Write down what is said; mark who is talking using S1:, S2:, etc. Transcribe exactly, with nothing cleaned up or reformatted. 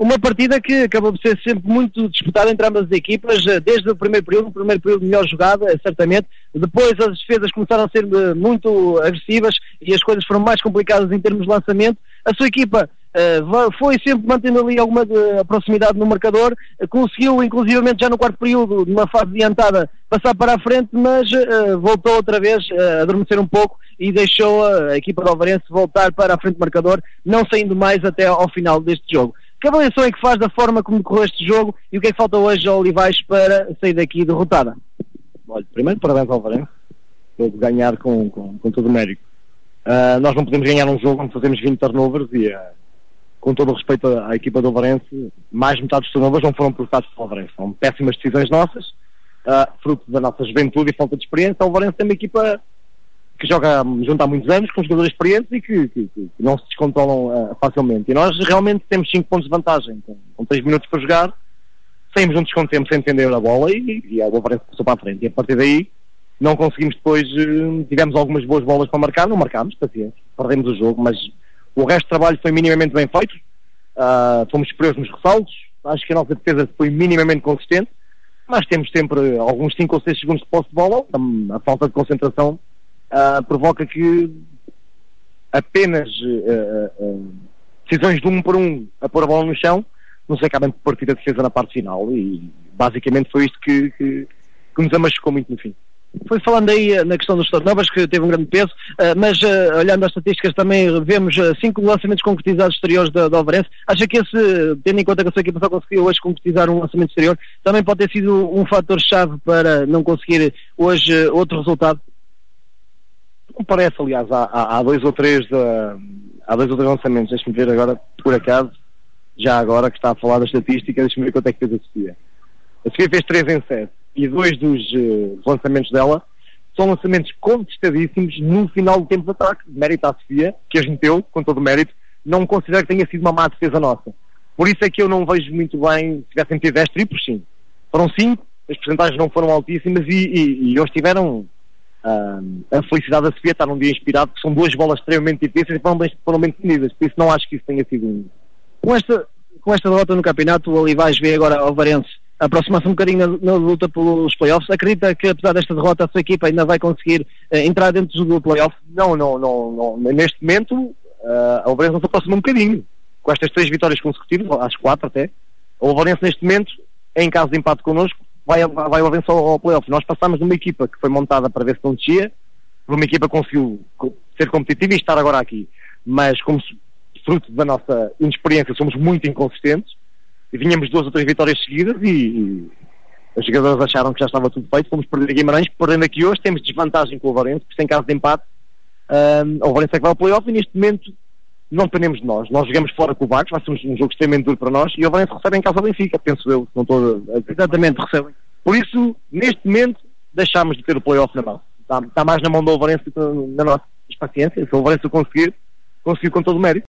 S1: Uma partida que acabou por ser sempre muito disputada entre ambas as equipas, desde o primeiro período, o primeiro período melhor jogada, certamente. Depois as defesas começaram a ser muito agressivas e as coisas foram mais complicadas em termos de lançamento. A sua equipa uh, foi sempre mantendo ali alguma de, proximidade no marcador, uh, conseguiu inclusivamente já no quarto período, numa fase adiantada, passar para a frente, mas uh, voltou outra vez uh, a adormecer um pouco e deixou a equipa do Alvarense voltar para a frente do marcador, não saindo mais até ao final deste jogo. Que avaliação é que faz da forma como decorreu este jogo e o que é que falta hoje ao Olivais para sair daqui derrotada?
S2: Olha, primeiro parabéns ao Alvarense por ganhar com, com, com todo o mérito. Uh, nós não podemos ganhar um jogo onde fazemos vinte turnovers e, uh, com todo o respeito à, à equipa do Alvarense, mais metade dos turnovers não foram provocados pelo Alvarense. São péssimas decisões nossas, uh, fruto da nossa juventude e falta de experiência. O Alvarense tem uma equipa que joga junto há muitos anos, com jogadores experientes e que, que, que não se descontrolam uh, facilmente. E nós realmente temos cinco pontos de vantagem, com, com três minutos para jogar, saímos um desconto sem defender a bola e, e a Alvarense passou para a frente. E a partir daí não conseguimos depois, uh, tivemos algumas boas bolas para marcar, não marcámos, paciência, perdemos o jogo, mas o resto do trabalho foi minimamente bem feito, uh, fomos superiores nos ressaltos, acho que a nossa defesa foi minimamente consistente, mas temos sempre alguns cinco ou seis segundos de posse de bola, a falta de concentração Uh, provoca que apenas uh, uh, decisões de um por um a pôr a bola no chão não se acabem por partir a defesa na parte final e basicamente foi isto que, que, que nos amachucou muito no fim.
S1: Foi falando aí na questão dos turnovers que teve um grande peso, uh, mas uh, olhando as estatísticas também vemos uh, cinco lançamentos concretizados exteriores do Alvarense. Acha que esse, tendo em conta que a sua equipa só conseguiu hoje concretizar um lançamento exterior, também pode ter sido um fator-chave para não conseguir hoje uh, outro resultado?
S2: Não parece, aliás, há, há, há dois ou três uh, há dois ou três lançamentos, deixa-me ver agora, por acaso, já agora que está a falar da estatística, deixa-me ver quanto é que fez a Sofia. A Sofia fez três em sete e dois dos uh, lançamentos dela são lançamentos contestadíssimos no final do tempo de ataque, mérito à Sofia, que as meteu, com todo o mérito, não considero que tenha sido uma má defesa nossa. Por isso é que eu não vejo muito bem, se tivessem tido dez triplos, sim. Foram cinco, as percentagens não foram altíssimas e, e, e hoje tiveram Uh, a felicidade da Sofia está num dia inspirado, porque são duas bolas extremamente difíceis e foram bem, foram bem definidas, por isso não acho que isso tenha sido um...
S1: Com esta, com esta derrota no campeonato, o Olivais vê agora ao Alvarense aproximar-se um bocadinho na, na luta pelos playoffs. Acredita que apesar desta derrota a sua equipa ainda vai conseguir uh, entrar dentro do playoff?
S2: Não, não, não, não. Neste momento uh, a Alvarense não se aproxima um bocadinho, com estas três vitórias consecutivas, às quatro até. O Alvarense neste momento, em caso de empate connosco, vai, vai o Alvarense ao, ao playoff. Nós passámos de uma equipa que foi montada para ver se não descia, por uma equipa que conseguiu ser competitiva e estar agora aqui. Mas como fruto da nossa inexperiência somos muito inconsistentes, e vinhamos duas ou três vitórias seguidas e, e os jogadores acharam que já estava tudo feito, fomos perder a Guimarães, perdendo aqui hoje, temos desvantagem com o Alvarense, porque em caso de empate, um, o Alvarense é que vai ao playoff e neste momento não dependemos de nós. Nós jogamos fora com o Vagos, vai ser um jogo extremamente duro para nós, e o Alvarense recebe em casa ao Benfica, penso eu, não estou a...
S1: Exatamente, recebem.
S2: Por isso, neste momento, deixámos de ter o playoff na mão. Está, está mais na mão do Alvarense do que na nossa paciência. Se o Alvarense o conseguir, conseguiu com todo o mérito.